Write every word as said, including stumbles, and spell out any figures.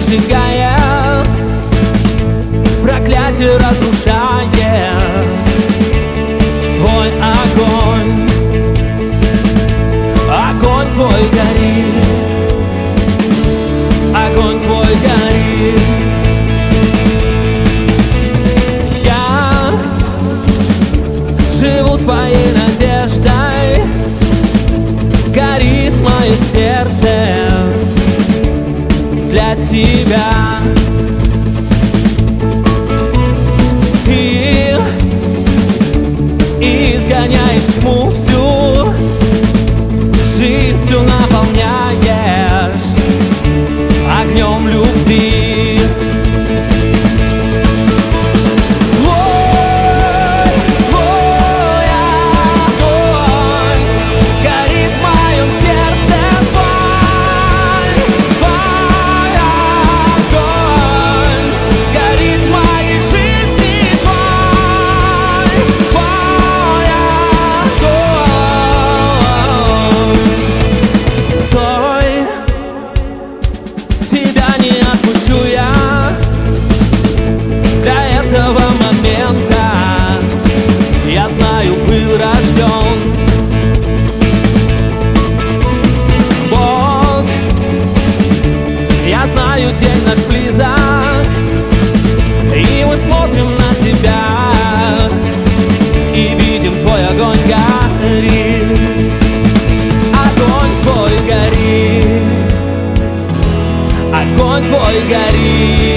сжигает, проклятие разрушает. Твой огонь, огонь твой горит, огонь твой горит. Я живу твоей надеждой, горит мое сердце для тебя. Ты изгоняешь тьму всю, жизнью наполняешь огнем любви. Твой, твой огонь горит в моем сердце, твой, твой огонь горит в моей жизни, твой, твой огонь. Стой, тебя не отпущу я. Для этого момента, я знаю, был рожден Бог. Я знаю, день наш близок, и мы смотрим на тебя и видим, твой огонь горит. Огонь твой горит, огонь твой горит.